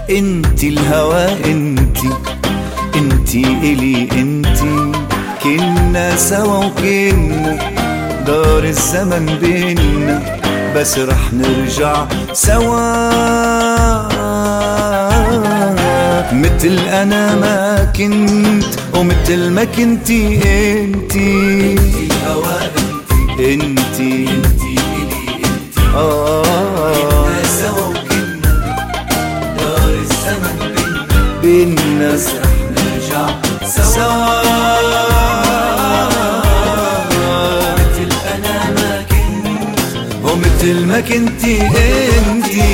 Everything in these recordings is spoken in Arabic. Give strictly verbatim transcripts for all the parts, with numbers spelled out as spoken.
انتي الهوى، انتي انتي إلي انتي، كنا سوا وكنا دار الزمن بينا، بس رح نرجع سوا متل أنا ما كنت ومتل ما كنتي انتي. انتي الهوى، انتي انتي انتي إلي انتي، آه كنا سوا وكنا دار الزمن بينا بينا، بس رح نرجع سوا متل أنا ما كنت ومتل ما كنتي انتي.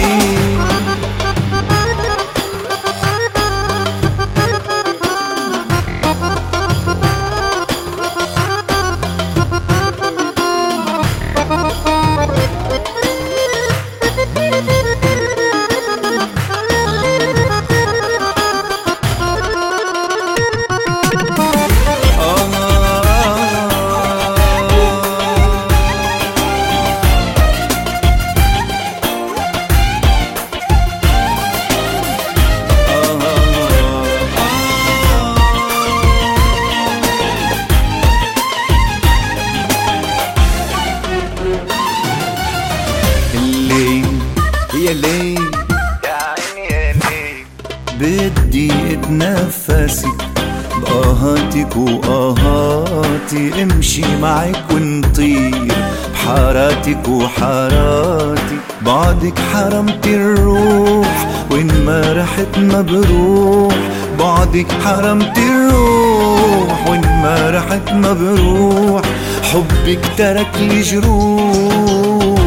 يا ليل يا عيني يا ليل، بدي اتنفسك بآهاتك وآهاتي، امشي معك ونطير بحاراتك وحاراتي، بعدك حرمت الروح وين ما رحت ما بروح، بعدك حرمت الروح وين ما رحت ما بروح، حبك ترك لي جروح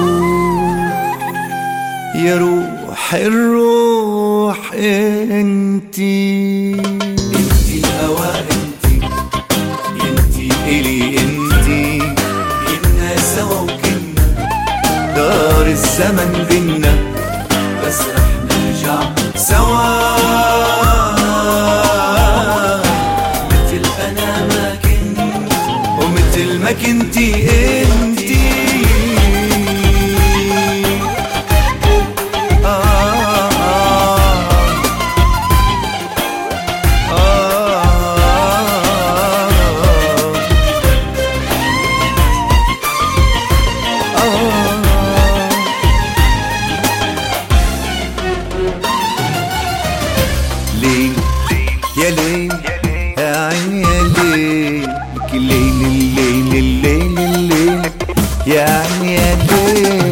يا روح الروح. انتي انتي الهوى، انتي انتي إلي انتي، كنا سوا وكنا دار الزمن بينا، بس رح نرجع سوا متل أنا ما كنت ومتل ما كنتي انتي. ليل يا ليل يا عيني يا ليل، ليل الليل الليل الليل يا عيني يا ليل.